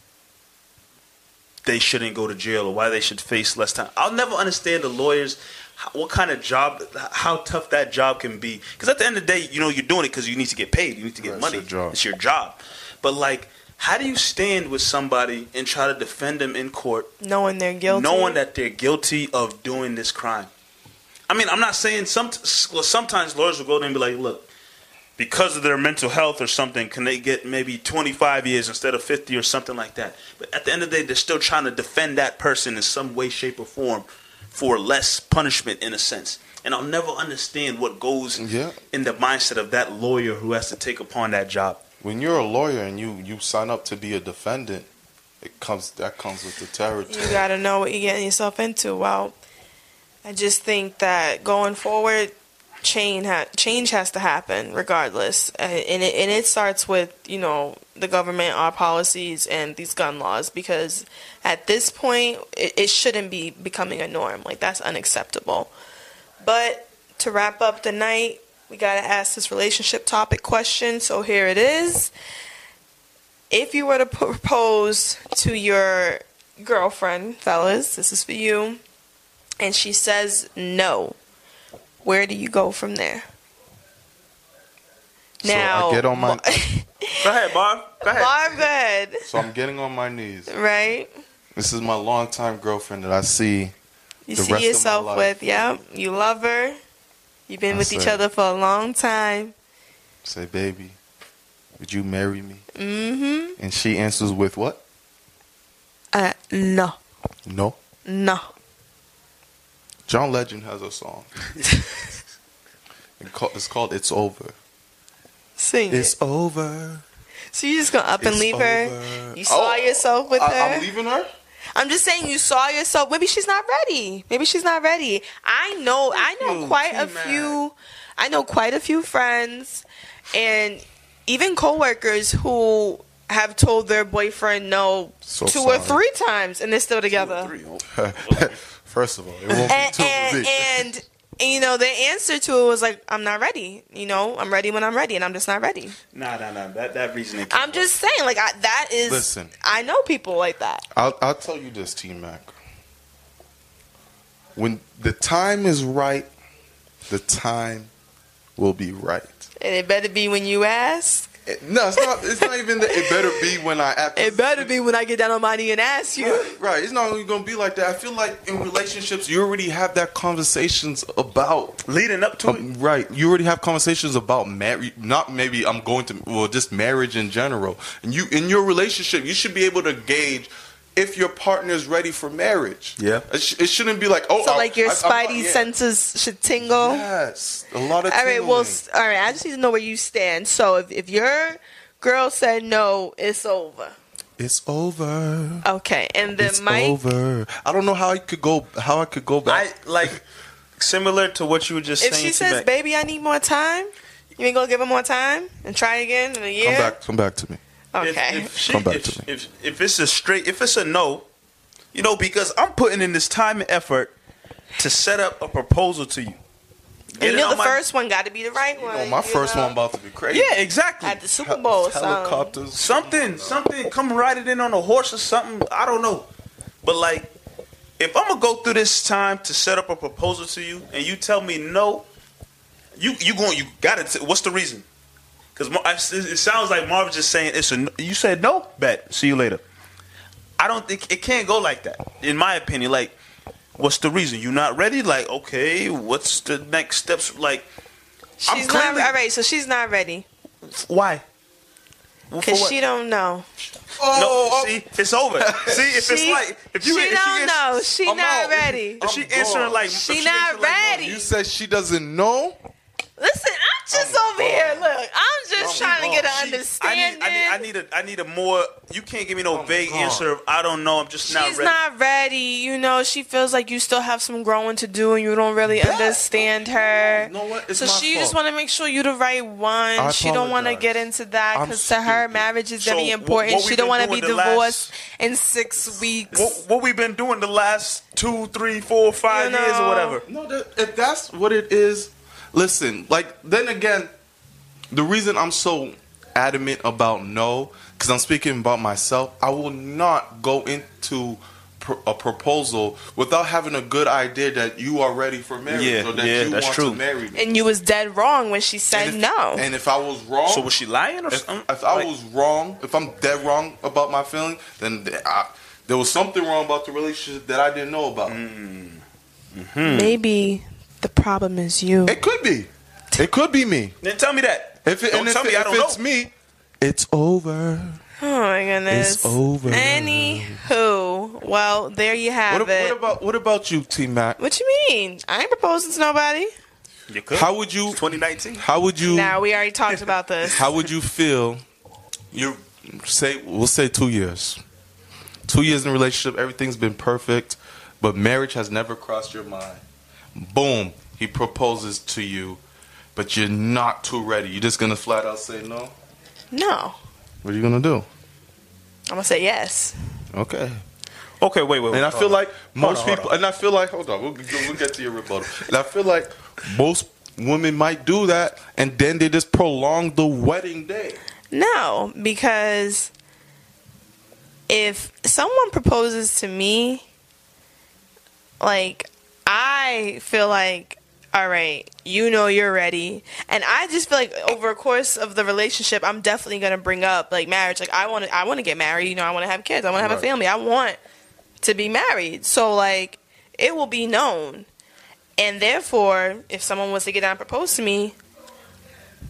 they shouldn't go to jail or why they should face less time. I'll never understand the lawyers, what kind of job, how tough that job can be. Because at the end of the day, you're doing it because you need to get paid. You need to get money. It's your job. But, like, how do you stand with somebody and try to defend them in court, knowing they're guilty, knowing that they're guilty of doing this crime? I mean, I'm not saying sometimes lawyers will go there and be like, look, because of their mental health or something, can they get maybe 25 years instead of 50 or something like that? But at the end of the day, they're still trying to defend that person in some way, shape, or form for less punishment, in a sense. And I'll never understand what goes in the mindset of that lawyer who has to take upon that job. When you're a lawyer and you sign up to be a defendant, that comes with the territory. You got to know what you're getting yourself into. Well, I just think that going forward, change has to happen regardless, and it starts with the government, our policies, and these gun laws, because at this point it shouldn't be becoming a norm. Like, that's unacceptable. But to wrap up the night, we gotta ask this relationship topic question. So here it is: if you were to propose to your girlfriend, fellas, this is for you, and she says no, where do you go from there? Now, so I get on my. Go ahead, Barb. Go ahead. So I'm getting on my knees. Right. This is my longtime girlfriend that I see. You see yourself with, yep. You love her. You've been with each other for a long time. Say, baby, would you marry me? Mm-hmm. And she answers with what? No. No? No. John Legend has a song. It's called It's Over. Sing It's it. over. So you just gonna up and leave her? You saw yourself with her? I'm leaving her? I'm just saying you saw yourself. Maybe she's not ready. I know quite a few friends and even coworkers who have told their boyfriend no or 3 times and they're still together. First of all, it won't be 2 and their answer to it was like, I'm not ready. I'm ready when I'm ready, and I'm just not ready. Nah. That reasoning. I'm just saying, like, that is. Listen, I know people like that. I'll tell you this, T-Mac. When the time is right, the time will be right. And it better be when you ask. No, it's not even that. It better be when I ask. It better be when I get down on my knee and ask you. Right. It's not even going to be like that. I feel like in relationships, you already have that conversations about. Leading up to it. Right. You already have conversations about marriage. Not maybe I'm going to, well, just marriage in general. And you, in your relationship, you should be able to gauge if your partner is ready for marriage. Yeah. It shouldn't be like, oh. So like your spidey senses should tingle? Yes. A lot of tingling. All right, well, all right. I just need to know where you stand. So if your girl said no, it's over. It's over. Okay. And then it's over. I don't know how I could go back. Similar to what you were just saying. If she says, baby, I need more time, you ain't gonna give her more time and try again in a year? Come back to me. Okay. If it's a no, because I'm putting in this time and effort to set up a proposal to you. And the first one got to be the right one. My first one about to be crazy. Yeah, exactly. At the Super Bowl, helicopters, something. Come ride it in on a horse or something. I don't know, but like, if I'm gonna go through this time to set up a proposal to you, and you tell me no, you got it. What's the reason? Because it sounds like Marvin's just saying it's a. You said no, bet. See you later. I don't think it can't go like that. In my opinion, like, what's the reason? You not ready? Like, okay, what's the next steps? Like, she's not all right. So she's not ready. Why? Because she don't know. See, it's over. See, if you don't know, she not ready. If she answering like she not ready. You said she doesn't know. Listen, I'm just over here. Look, I'm just trying to get an understanding. I need a more. You can't give me no vague answer of I don't know. I'm just not ready. She's not ready. She feels like you still have some growing to do, and you don't really understand her. You know what? It's so my she fault. just want to make sure you're the right one. She don't want to get into that because to her, marriage is very important. She don't want to be divorced in 6 weeks. What we've been doing the last 2, 3, 4, 5 years or whatever. No, if that's what it is. Listen, then again, the reason I'm so adamant about no, because I'm speaking about myself, I will not go into a proposal without having a good idea that you are ready for marriage or that you want to marry me. And you was dead wrong when she said no. And if I was wrong... So was she lying or something? If I was wrong, if I'm dead wrong about my feeling, then there was something wrong about the relationship that I didn't know about. Mm-hmm. Maybe... the problem is you. It could be. It could be me. Then tell me that. If it's me, it's over. Oh my goodness. It's over. Anywho, well, there you have it. What about you, T-Mac? What you mean? I ain't proposing to nobody. You could. How would you? 2019. How would you? Nah, we already talked about this. How would you feel? We'll say 2 years. 2 years in a relationship, everything's been perfect, but marriage has never crossed your mind. Boom, he proposes to you, but you're not too ready. You're just gonna flat out say no? No. What are you gonna do? I'm gonna say yes. Okay, wait. And I feel like most people, and I feel like, hold on, we'll get to your rebuttal. And I feel like most women might do that, and then they just prolong the wedding day. No, because if someone proposes to me, like, I feel like, all right, you're ready. And I just feel like over a course of the relationship, I'm definitely going to bring up, like, marriage. Like, I want to get married. I want to have kids. I want to have a family. I want to be married. So, like, it will be known. And therefore, if someone was to get down and propose to me,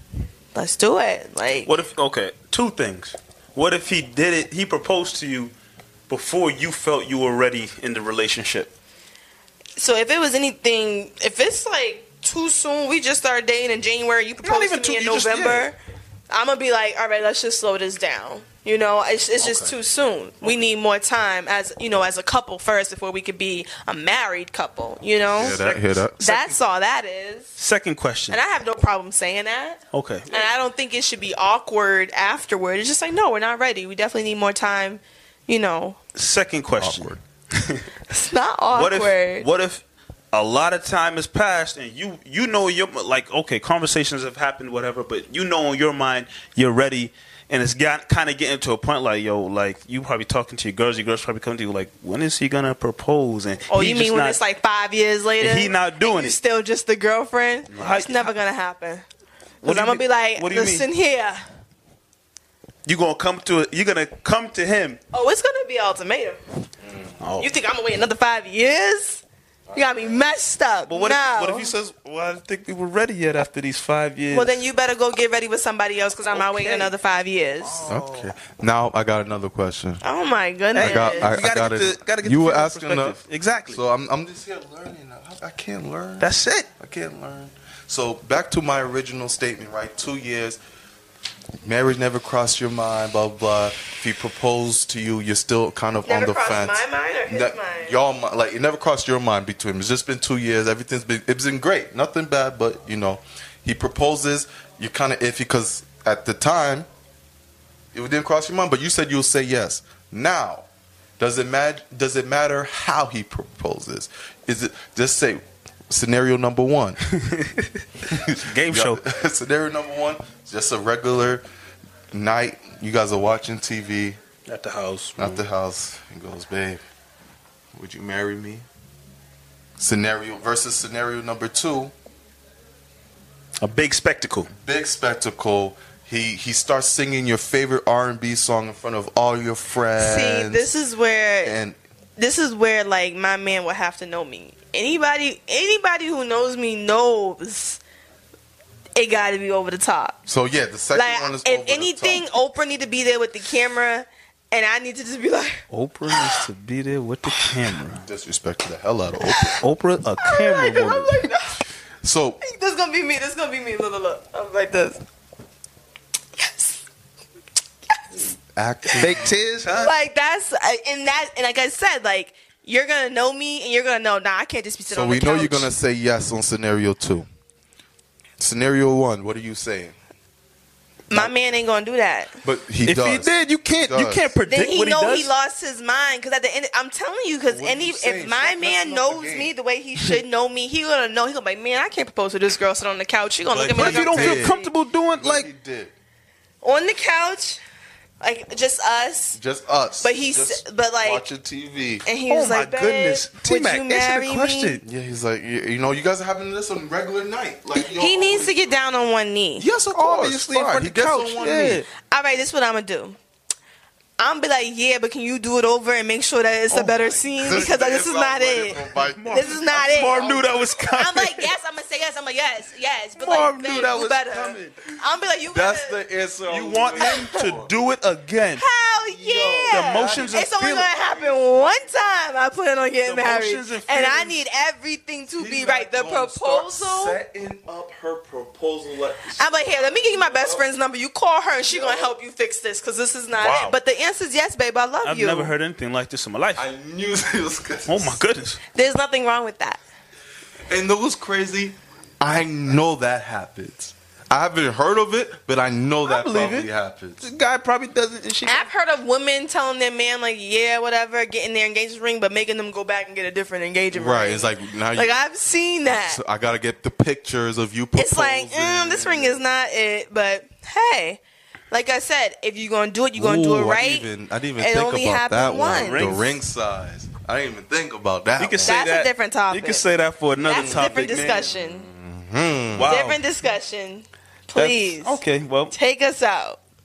let's do it. Like, what if? Okay, two things. What if he did it? He proposed to you before you felt you were ready in the relationship. So if it was anything, if it's like too soon, we just started dating in January, you proposed to me in November, I'm gonna be like, all right, let's just slow this down. You know, it's just too soon. We need more time as a couple first before we could be a married couple. You know, hear that. That's all that is. Second question, and I have no problem saying that. Okay, and I don't think it should be awkward afterward. It's just like, no, we're not ready. We definitely need more time. You know. Second question. Awkward. It's not awkward. What if a lot of time has passed and you know you're like, okay, conversations have happened, whatever, but you know in your mind you're ready, and it's kind of getting to a point like, yo, like you probably talking to your girls probably come to you like, when is he gonna propose? And you mean when it's like 5 years later? And he not doing it. Still just the girlfriend? It's never gonna happen. Because I'm gonna be like, listen here. You're gonna come to him. Oh, it's gonna be an ultimatum. Oh. You think I'm gonna wait another 5 years? You got me messed up. But what if he says, well, I don't think we were ready yet after these 5 years? Well, then you better go get ready with somebody else because I'm not waiting another 5 years. Oh. Okay. Now I got another question. Oh my goodness! I got it. You were asking exactly. So I'm just here learning. I can't learn. That's it. I can't learn. So back to my original statement, right? 2 years. Marriage never crossed your mind, blah, blah, blah. If he proposed to you, you're still kind of on the fence. Never crossed my mind or his mind? Y'all, like, it never crossed your mind between them. It's just been 2 years. It's been great. Nothing bad, but, he proposes. You're kind of iffy because at the time, it didn't cross your mind, but you said you'll say yes. Now, does it matter how he proposes? Is it, just say, scenario number one. Game show. Scenario number one, just a regular night. You guys are watching TV. At the house. At the house. He goes, babe, would you marry me? Scenario versus scenario number two. A big spectacle. Big spectacle. He starts singing your favorite R&B song in front of all your friends. See, this is where like my man would have to know me. Anybody who knows me knows it got to be over the top. So yeah, the second one is over the top. If anything, Oprah need to be there with the camera, and I need to just be like, Oprah needs to be there with the camera. Disrespect the hell out of Oprah. Oprah, a camera woman. I'm like, no. So this is gonna be me. Look. I'm like this. Fake tears, huh? Like that's and like I said, like you're gonna know me and you're gonna know. Nah, I can't just be sitting on the couch. So we know you're gonna say yes on scenario two. Scenario one, what are you saying? My man ain't gonna do that. But he if does. He did, you can't predict then what he does. He lost his mind because at the end, I'm telling you, because if my man knows me the way he should know me, he gonna know. He gonna be like, man, I can't propose to this girl sitting on the couch. She gonna look at me like, if you don't feel comfortable doing like he did on the couch. Like just us, But but like watching TV, and he was like, goodness, would you marry me? Yeah, he's like, you guys are having this on regular night. Like he needs to get down on one knee. Yes, of course. Obviously, he gets on one knee. All right, this is what I'm gonna do. I'm gonna be like, yeah, but can you do it over and make sure that it's a better scene because this is not it. This is not it. Marv knew that was coming. I'm like, yes. I'm gonna say yes. I'm like, yes. But Marv like, knew that was better. coming. I'm be like, you. That's the answer. You want him to do it again? Hell yeah! The emotions and it's only gonna happen one time. I plan on getting married, and I need everything to be right. The proposal. Setting up her proposal. I'm like, here, let me give you my best friend's number. You call her, and she's gonna help you fix this because this is not it. But the answer is yes, babe. I love I've you. never heard anything like this in my life. I knew it was good. Oh my goodness! There's nothing wrong with that. And that was crazy. I know that happens. I haven't heard of it, but I know that probably happens. The guy probably doesn't. I've heard of women telling their man, like, yeah, whatever, getting their engagement ring, but making them go back and get a different engagement ring. Right. It's like, now I've seen that. So I got to get the pictures of you proposing. It's like, this ring is not it, but hey. Like I said, if you're going to do it, you're going to do it right. I didn't even think about that one. The ring size. I didn't even think about that. That's a different topic. You can say that for another topic. That's a different discussion. Mm-hmm. Wow. Different discussion. Please. Okay, well. Take us out.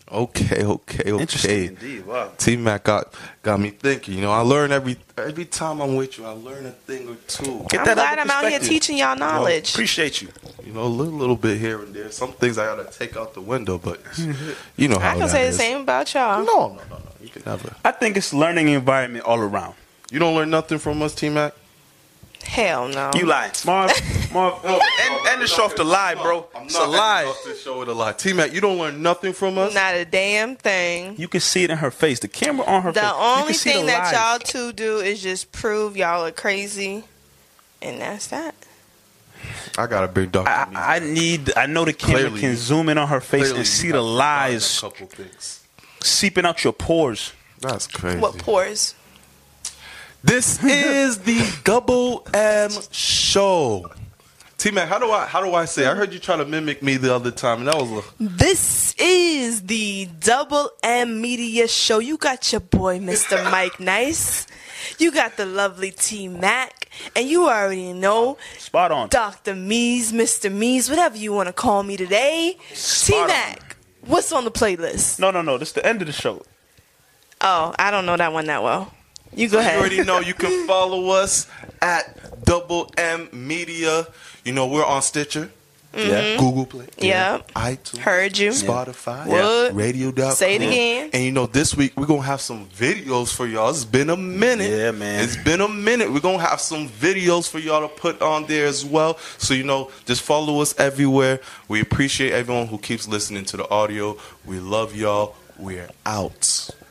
Okay. Interesting indeed. Wow. T-Mac got me thinking. I learn every time I'm with you. I learn a thing or two. I'm glad I'm out here teaching y'all knowledge. Appreciate you. A little bit here and there. Some things I gotta take out the window, but you know how I can say the same about y'all. No. You can never. I think it's learning environment all around. You don't learn nothing from us, T-Mac? Hell no. You lying. Marv, end the show off the lie, bro. It's a lie. Off the show with a lie. T-Mac, you don't learn nothing from us? Not a damn thing. You can see it in her face. The camera on her face. The only thing that y'all two do is just prove y'all are crazy, and that's that. I gotta bring Dr. I know the camera can zoom in on her face and see the lies a couple things seeping out your pores. That's crazy. What pores? This is the Double M Show. T-Mac, how do I say? I heard you try to mimic me the other time, and that was. This is the Double M Media Show. You got your boy, Mr. Mike Nice. You got the lovely T-Mac, and you already know. Spot on. Dr. Mees, Mr. Mees, whatever you want to call me today. T-Mac, what's on the playlist? No. This is the end of the show. Oh, I don't know that one that well. You go ahead. You already know you can follow us at Double M Media. We're on Stitcher, Google Play, iTunes, heard you, Spotify, Radio.com. Say it again. And this week we're gonna have some videos for y'all. It's been a minute. Yeah, man. It's been a minute. We're gonna have some videos for y'all to put on there as well. So just follow us everywhere. We appreciate everyone who keeps listening to the audio. We love y'all. We're out.